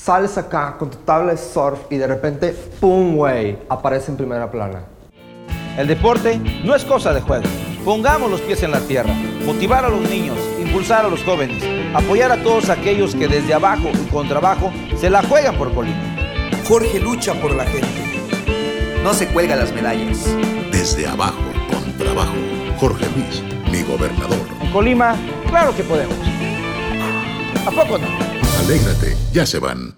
sales acá con tu tabla de surf y de repente, ¡pum, güey!, aparece en primera plana. El deporte no es cosa de juego. Pongamos los pies en la tierra, motivar a los niños, impulsar a los jóvenes, apoyar a todos aquellos que desde abajo y con trabajo se la juegan por Colima. Jorge lucha por la gente. No se cuelga las medallas. Desde abajo, con trabajo. Jorge Luis, mi gobernador. En Colima, claro que podemos. ¿A poco no? Alégrate, ya se van.